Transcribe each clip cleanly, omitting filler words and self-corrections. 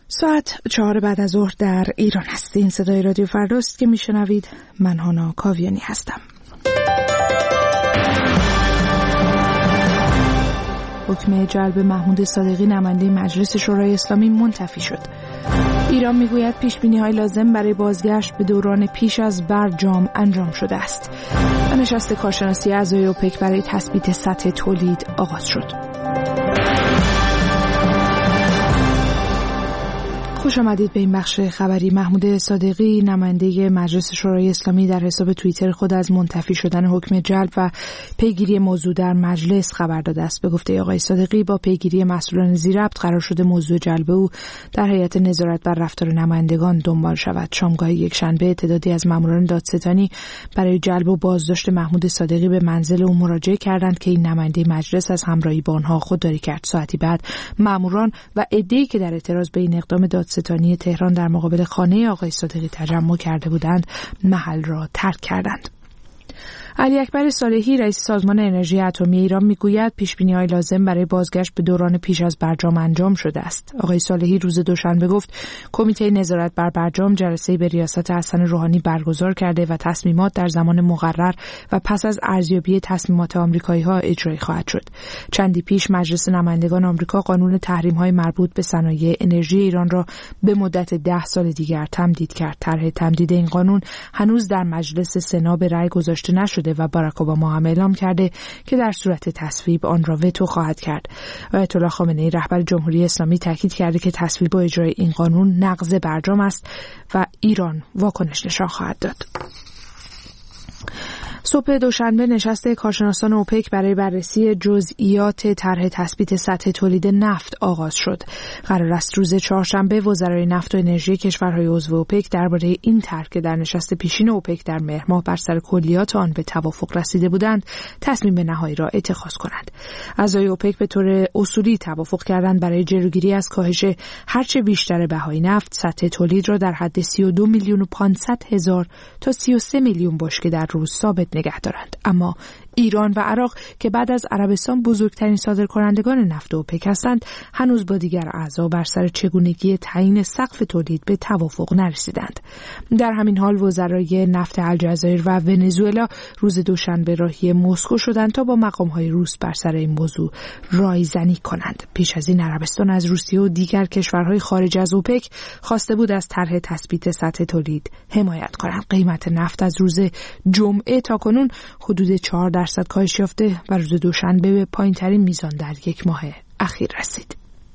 ساعت 4 بعد از ظهر در ایران هستین. صدای رادیو فرداست که میشنوید. من هانا کاویانی هستم. حکم جلب محمود صادقی نماینده مجلس شورای اسلامی منتفی شد. ایران میگوید پیشبینی‌های لازم برای بازگشت به دوران پیش از برجام انجام شده است. نشست کارشناسی اعضای اوپک برای تثبیت سطح تولید آغاز شد. خوش آمدید به این بخش خبری. محمود صادقی نماینده مجلس شورای اسلامی در حساب توییتر خود از منتفی شدن حکم جلب و پیگیری موضوع در مجلس خبر داده است. به گفته آقای صادقی با پیگیری مسئولان ذی‌ربط قرار شده موضوع جلب او در هیئت نظارت بر رفتار نمایندگان دنبال شود. شامگاه یکشنبه تعدادی از ماموران دادستانی برای جلب و بازداشت محمود صادقی به منزل او مراجعه کردند که این نماینده مجلس از همراهی با آنها خودداری کرد. ساعتی بعد ماموران و عده‌ای که در اعتراض به این اقدام دادستانی تهران در مقابل خانه آقای صادقی تجمع کرده بودند محل را ترک کردند. علی اکبر صالحی رئیس سازمان انرژی اتمی ایران میگوید پیشبینی‌های لازم برای بازگشت به دوران پیش از برجام انجام شده است. آقای صالحی روز دوشنبه گفت کمیته نظارت بر برجام جلسه‌ای به ریاست حسن روحانی برگزار کرده و تصمیمات در زمان مقرر و پس از ارزیابی تصمیمات آمریکایی‌ها اجرایی خواهد شد. چندی پیش مجلس نمایندگان آمریکا قانون تحریم‌های مربوط به صنایع انرژی ایران را به مدت 10 سال دیگر تمدید کرد. طرح تمدید این قانون هنوز در مجلس سنا به رأی گذاشته نشده و باراک اوباما هم اعلام کرده که در صورت تصویب آن را وتو خواهد کرد. آیت الله خامنه‌ای رهبر جمهوری اسلامی تاکید کرده که تصویب و اجرای این قانون نقض برجام است و ایران واکنش نشان خواهد داد. صبح دوشنبه نشست کارشناسان اوپک برای بررسی جزئیات طرح تثبیت سطح تولید نفت آغاز شد. قرار است روز چهارشنبه وزرای نفت و انرژی کشورهای عضو اوپک درباره این طرح که در نشست پیشین اوپک در مهر ماه بر سر کلیات آن به توافق رسیده بودند تصمیم نهایی را اتخاذ کنند. اعضای اوپک به طور اصولی توافق کردند برای جلوگیری از کاهش هرچه بیشتر بهای نفت سطح تولید را در حد 32,500,000 تا 33 میلیون بشکه در روز ثابت نگه دارند. اما ایران و عراق که بعد از عربستان بزرگترین صادرکنندگان نفت اوپک هستند هنوز با دیگر اعضا بر سر چگونگی تعیین سقف تولید به توافق نرسیدند. در همین حال وزرای نفت الجزایر و ونزوئلا روز دوشنبه راهی مسکو شدند تا با مقام‌های روس بر سر این موضوع رایزنی کنند. پیش از این عربستان از روسیه و دیگر کشورهای خارج از اوپک خواسته بود از طرح تثبیت سطح تولید حمایت کنند. قیمت نفت از روز جمعه تاکنون حدود 4% کاهش یافته و روز دوشنبه به پایین‌ترین میزان در یک ماه اخیر رسید.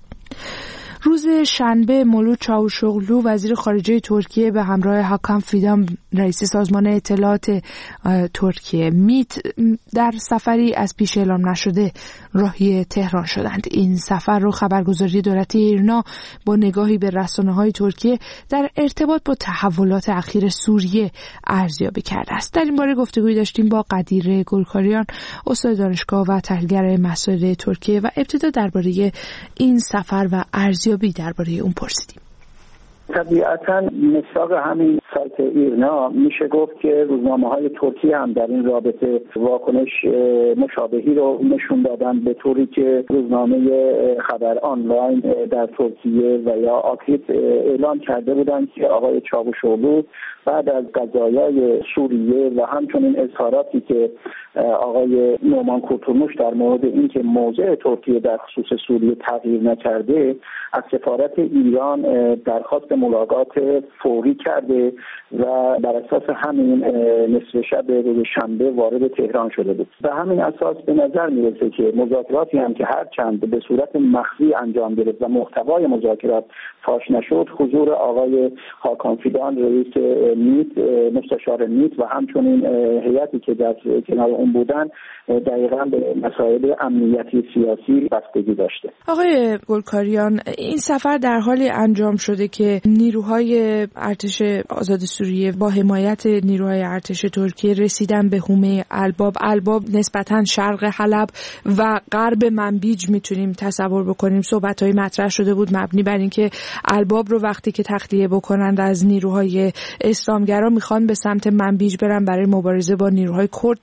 روز شنبه مولود چاوشوغلو وزیر خارجه ترکیه به همراه هاکان فیدان رئیس سازمان اطلاعات ترکیه میت در سفری از پیش اعلام نشده راهی تهران شدند. این سفر رو خبرگزاری دولتی ایرنا با نگاهی به رسانه‌های ترکیه در ارتباط با تحولات اخیر سوریه ارزیابی کرده است. در این باره گفتگوی داشتیم با قدیر گلکاریان استاد دانشگاه و تحلیلگر مسائل ترکیه و ابتدا درباره این سفر و ارزیابی درباره اون پرسیدیم. طبیعتاً مصداق همین سایت ایرنا میشه گفت که روزنامه‌های ترکیه هم در این رابطه واکنش مشابهی رو نشون دادن، به طوری که روزنامه خبر آنلاین در ترکیه و یا آکریت اعلام کرده بودند که آقای چاوشوغلو بعد از قضایای سوریه و همچنین اظهاراتی که آقای نومان کورتولموش در مورد اینکه موضع ترکیه در خصوص سوریه تغییر نکرده، از سفارت ایران درخواست ملاقات فوری کرده و بر اساس همین نصف شب روز شنبه وارد تهران شده بود. به همین اساس به نظر میرسه که مذاکراتی هم که هر چند به صورت مخفی انجام گرفت و محتوای مذاکرات فاش نشد، حضور آقای هاکان فیدان رئیس میت، مستشار میت و همچنین هیئتی که در کنار اون بودن دقیقاً به مسائل امنیتی سیاسی بستگی داشته. آقای گلکاریان، این سفر در حالی انجام شده که نیروهای ارتش آزاد سوریه با حمایت نیروهای ارتش ترکیه رسیدن به حومه الباب نسبتاً شرق حلب و غرب منبیج میتونیم تصور بکنیم. صحبت‌های مطرح شده بود مبنی بر اینکه الباب رو وقتی که تخلیه بکنند از نیروهای اسلامگرا میخوان به سمت منبیج برن برای مبارزه با نیروهای کرد در اونجا.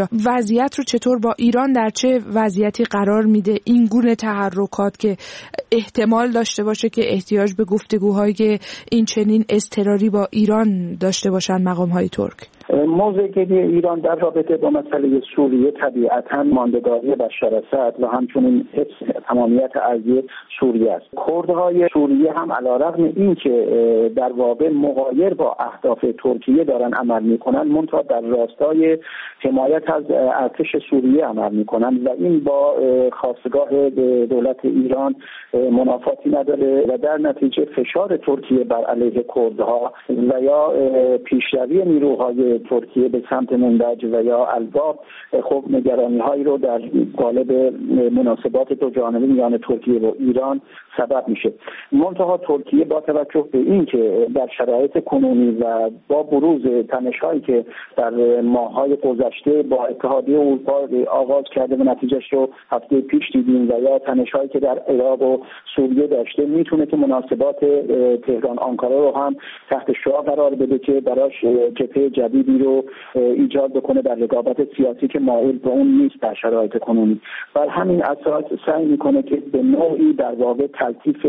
وضعیت رو چطور با ایران در چه وضعیتی قرار میده این گونه تحرکات که احتمال داشته باشه که احتیاج به گفتگوهای این چنین اضطراری با ایران داشته باشن مقام‌های ترک؟ موضع‌گیری ایران در رابطه با مسئله سوریه طبیعتاً ماندگاری بشار اسد و همچنین حفظ تمامیت ارضی سوریه است. کردهای سوریه هم علیرغم اینکه در واقع مغایر با اهداف ترکیه دارن عمل میکنن، منتها در راستای حمایت از ارتش سوریه عمل میکنن و این با خاستگاه دولت ایران منافاتی نداره و در نتیجه فشار ترکیه بر علیه کردها و یا پیشروی نیروهای ترکیه به سمت منبج و یا الباب خب نگرانی‌هایی رو در قالب مناسبات دو جانبه میان ترکیه و ایران سبب میشه. منتها ترکیه با توجه به این که در شرایط کنونی و با بروز تنش‌هایی که در ماه‌های گذشته با اتحادیه اروپا آغاز کرده و نتیجهش رو هفته پیش دیدیم و یا تنش‌هایی که در عراق و سوریه داشته، میتونه که مناسبات تهران آنکارا رو هم تحت شعاع قرار بده که براش جبهه جدیدی رو ایجاد بکنه در رقابت سیاسی که مایل به اون نیست در شرایط کنونی. بر همین اساس سعی میکنه که به نوعی در واقع تلطیف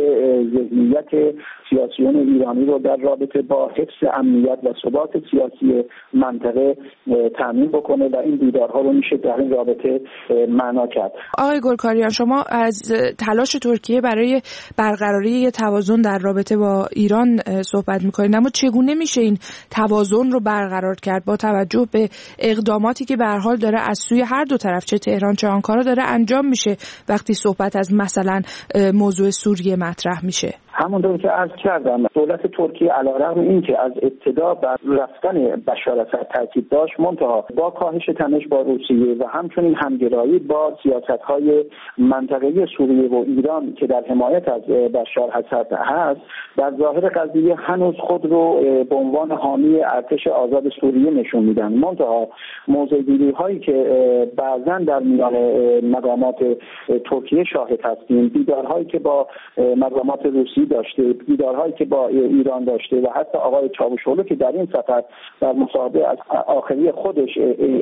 ذهنیت سیاسیون ایرانی رو در رابطه با حفظ امنیت و ثبات سیاسی منطقه تامین بکنه و این دیدارها رو میشه در این رابطه معنا کرد. آقای گلکاریان، شما از تلاش ترکیه برای برقراری یه توازن در رابطه با ایران صحبت میکنید، اما چگونه میشه این توازن رو برقرار کرد با توجه به اقداماتی که به هر حال داره از سوی هر دو طرف چه تهران چه آنکارا داره انجام میشه وقتی صحبت از مثلا موضوع سوریه مطرح میشه؟ همونطور که عرض کردم دولت ترکیه علیرغم اینکه از ابتدا بر رفتن بشار اسد تاکید داشت، منتها با کاهش تنش با روسیه و همچنین همگرایی با سیاست‌های منطقه‌ای سوریه و ایران که در حمایت از بشار اسد هست، در ظاهر قضیه هنوز خود رو به عنوان حامی ارتش آزاد سوریه نشون میدن. منتها موضع‌گیری‌هایی که بعضاً در میان مقامات ترکیه شاهد هستیم، دیدارهایی که با مقامات روسیه داشته، دیدارهایی که با ایران داشته و حتی آقای چاوشوغلو که در این سفر در مصاحبه از آخری خودش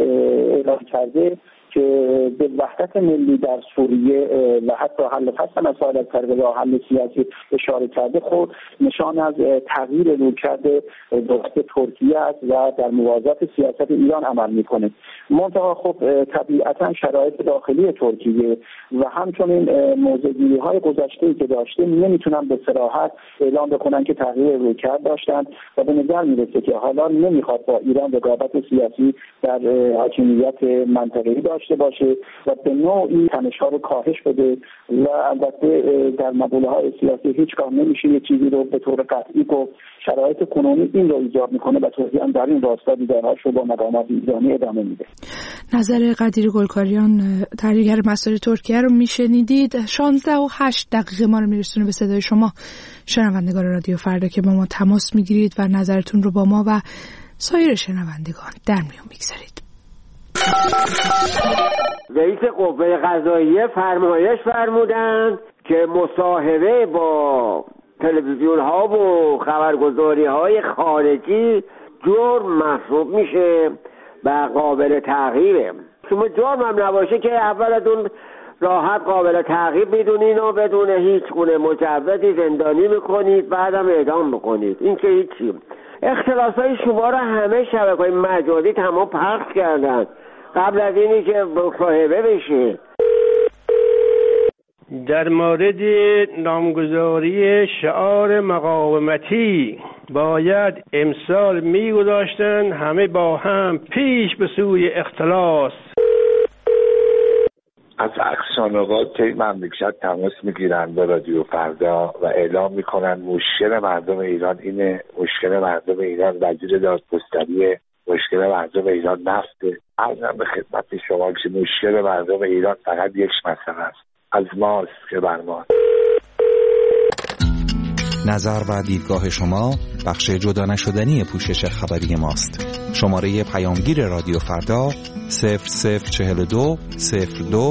اعلام کرده که به وحدت ملی در سوریه و حتی حل فصل مسائل از طریق راه حل سیاسی اشاره کرده، خود نشان از تغییر رویکرد دولت ترکیه است و در موازات سیاست ایران عمل میکنه. منتها خب طبیعتا شرایط داخلی ترکیه و همچنین موضع‌گیری‌های گذشته‌ای که داشته نمیتونن به صراحت اعلام بکنن که تغییر رویکرد داشتن و به نظر میرسه که حالا نمیخواد با ایران رقابت سیاسی در حاکمیت منطقه‌ای داشته باشه و به نوعی تنش‌ها رو کاهش بده و البته در مقوله‌های سیاسی هیچگاه نمیشه یه چیزی رو به طور قطعی گفت. شرایط کنونی این رو ایجاد میکنه و ترکیه هم در این راستا دیدارهاش رو با مقامات ایرانی ادامه میده. نظر قدیر گلکاریان، تحلیلگر مسائل ترکیه رو میشنیدید. 16:08 ما رو میرسونه به صدای شما شنوندگان رادیو فردا که با ما تماس میگیرید و نظرتون رو با ما و سایر شنوندگان در میون میگذارید. رئیس قوه قضاییه فرمایش فرمودند که مصاحبه با تلویزیون ها و خبرگزاری های خارجی جرم محسوب میشه و قابل تعقیبه. شما جرم هم نباشه که اول از اون راحت قابل تعقیب میدونین و بدون هیچ گونه مجوزی زندانی میکنید، بعدم اعدام میکنید. این که هیچی. اختلاسای شما را همه شبکه‌های مجازی تمام پخش کردن قبل از اینی که مصاحبه بشه. در مورد نامگذاری شعار مقاومتی باید امسال می‌گذاشتن همه با هم پیش به سوی اختلاس. از اقصانقات مملکت تماس میگیرن به رادیو فردا و اعلام میکنن مشکل مردم ایران اینه، مشکل مردم ایران وزیر دادگستری، مشکل مردم ایران نفته. عرضم به خدمت شما که مشکل مردم ایران فقط یک مسئله است، از ماست که بر ماست. نظر و دیدگاه شما بخش جدا نشدنی پوشش خبری ماست. شماره پیامگیر رادیو فردا 0042 02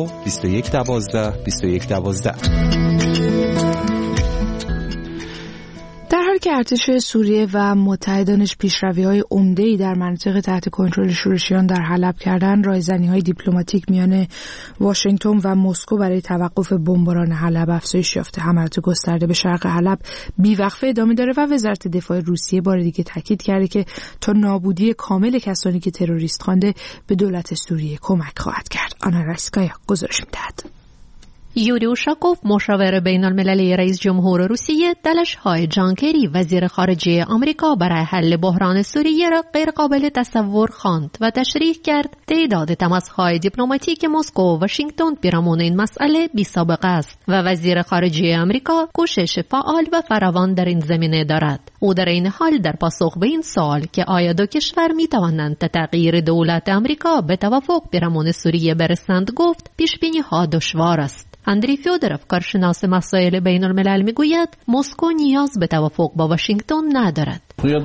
2112 2112. در حالی حالی که ارتش سوریه و متحدانش پیشروی‌های عمده‌ای در مناطق تحت کنترل شورشیان در حلب کردند، رایزنی‌های دیپلماتیک میان واشنگتن و مسکو برای توقف بمباران حلب افزایش یافته. حملات گسترده به شرق حلب بیوقفه ادامه داره و وزارت دفاع روسیه بار دیگه تاکید کرده که تا نابودی کامل کسانی که تروریست خوانده به دولت سوریه کمک خواهد کرد. آنا رایسکایا گزارش می‌دهد. یوری اوشاکوف مشاور بین المللی رئیس جمهور روسیه تلاش‌های جان کری وزیر خارجه آمریکا برای حل بحران سوریه را غیر قابل تصور خواند و تشریح کرد تعداد تماس‌های دیپلماتیک مسکو و واشنگتن پیرامون این مسئله بی‌سابقه است و وزیر خارجه آمریکا کوشش فعال و فراوان در این زمینه دارد. او در این حال در پاسخ به این سوال که آیا دو کشور می‌توانند تغییر دولت آمریکا به توافق پیرامون سوریه برسند گفت پیش‌بینی‌ها دشوار است. اندری فیودروف کارشناس مسائل بین الملل میگوید مسکو نیاز به توافق با واشنگتن ندارد.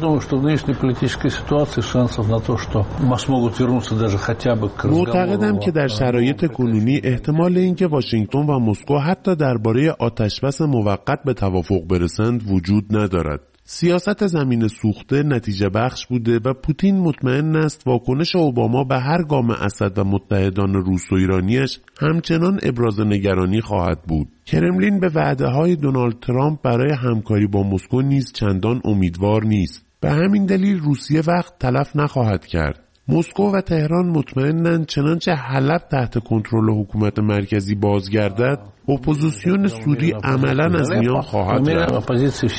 معتقدم که در شرایط کنونی احتمال اینکه واشنگتن و مسکو حتی درباره آتشبس موقت به توافق برسند وجود ندارد. سیاست زمین سوخته نتیجه بخش بوده و پوتین مطمئن است واکنش اوباما به هر گام اسد و متحدان روس و ایرانیش همچنان ابراز نگرانی خواهد بود. کرملین به وعده‌های دونالد ترامپ برای همکاری با مسکو نیز چندان امیدوار نیست. به همین دلیل روسیه وقت تلف نخواهد کرد. مسکو و تهران مطمئنند چنانچه حلب تحت کنترل حکومت مرکزی بازگردد، اپوزیسیون سوری عملاً از میان خواهد رفت.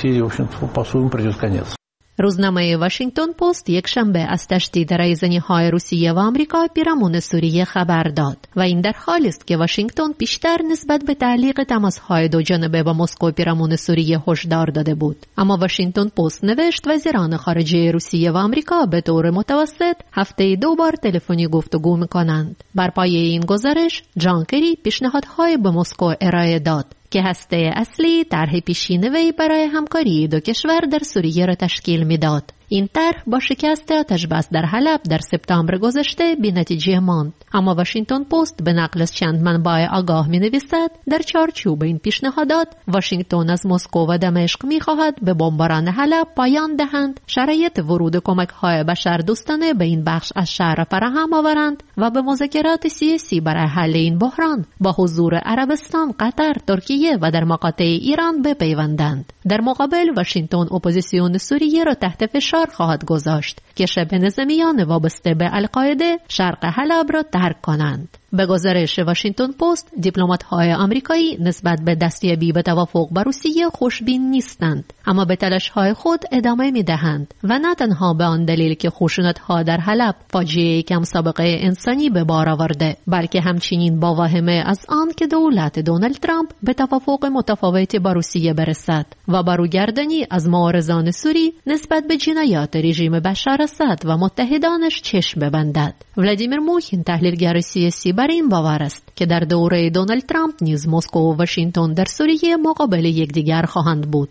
روزنامه واشنگتن پست یک شنبه از تشدید رایزنی‌های روسیه و آمریکا پیرامون سوریه خبر داد و این در حالی است که واشنگتن پیشتر نسبت به تعلیق تماس‌های دو جانبه با مسکو پیرامون سوریه هشدار داده بود. اما واشنگتن پست نوشت وزیران خارجه روسیه و آمریکا به طور متوسط هفته 2 بار تلفنی گفتگو می‌کنند. بر پایه این گزارش جان کری پیشنهادهای به مسکو ارائه داد که هسته اصلی طرح پیشینه‌ای برای همکاری دو کشور در سوریه را تشکیل می‌داد. این طرح با شکست آتش‌بس در حلب در سپتامبر گذشته بی‌نتیجه ماند. اما واشنگتن پست به نقل از چند منبع آگاه می‌نویسد در چارچوب این پیشنهادات واشنگتن از مسکو و دمشق می‌خواهد به بمباران حلب پایان دهند، شرایط ورود کمک‌های بشردوستانه به این بخش از شهر فراهم آورند و به مذاکرات سیاسی برای حل این بحران با حضور عربستان، قطر، ترکیه و در مقاطع ایران بپیوندند. در مقابل واشنگتن اپوزیسیون سوریه را تحت فشار خواهد گذاشت که شبه نظامیان وابسته به القاعده شرق حلب را ترک کنند. به گزارش واشنگتن پست، دیپلمات‌های آمریکایی نسبت به دستیابی به توافق با روسیه خوشبین نیستند، اما به تلاش‌های خود ادامه می‌دهند و نه تنها به آن دلیل که خشونت‌ها در حلب فاجعه‌ای کم سابقه انسانی به بار آورده، بلکه همچنین با واهمه از آن که دولت دونالد ترامپ به توافق متفاوتی با روسیه برسد و باروگردانی از معارضان سوری نسبت به جنایات رژیم بشار اسد و متحدانش چشم ببندد. ولادیمیر موخین تحلیلگر سیاسی بر این باور است که در دوره دونالد ترامپ نیز مسکو و واشنگتن در سوریه مقابل یکدیگر خواهند بود.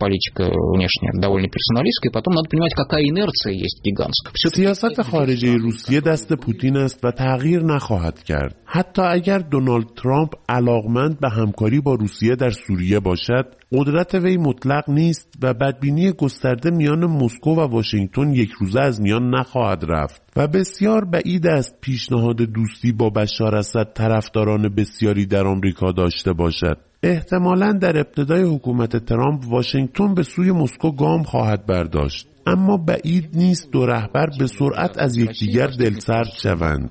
سیاست خارجه روسیه دست پوتین است و تغییر نخواهد کرد. حتی اگر دونالد ترامپ علاقمند به همکاری با روسیه در سوریه باشد، قدرت وی مطلق نیست و بدبینی گسترده میان مسکو و واشنگتن یک روزه از میان نخواهد رفت و بسیار بعید است پیشنهاد دوستی با بشار اسد طرفداران بسیاری در آمریکا داشته باشد. احتمالاً در ابتدای حکومت ترامپ واشنگتن به سوی مسکو گام خواهد برداشت، اما بعید نیست دو رهبر به سرعت از یکدیگر دلسرد شوند.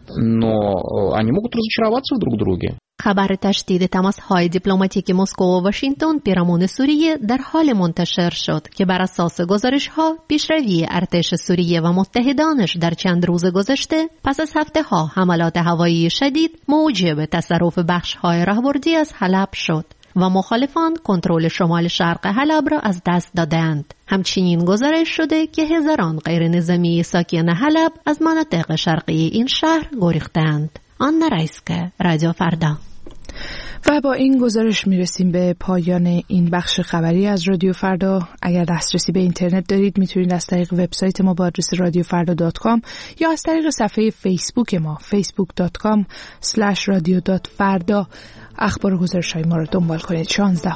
خبر تشدید تماس‌های دیپلماتیک مسکو و واشنگتن پیرامون سوریه در حال منتشر شد که بر اساس گزارش‌ها پیشروی ارتش سوریه و متحدانش در چند روز گذشته پس از هفته‌ها حملات هوایی شدید موجب تصرف بخش‌های راهبردی از حلب شد و مخالفان کنترل شمال شرق حلب را از دست دادند. همچنین گزارش شده که هزاران غیر نظامی ساکن حلب از مناطق شرقی این شهر گریختند. آنا رایسکایا، رادیو فردا. و با این گزارش میرسیم به پایان این بخش خبری از رادیو فردا. اگر دسترسی به اینترنت دارید میتونید از طریق وبسایت ما با آدرس radiofarda.com یا از طریق صفحه فیسبوک ما facebook.com/radio.farda اخبار و گزارش‌های ما رو دنبال کنید.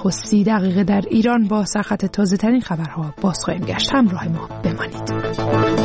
16:30 در ایران با سرخط تازه‌ترین خبرها باز خواهیم گشت. همراه ما بمانید.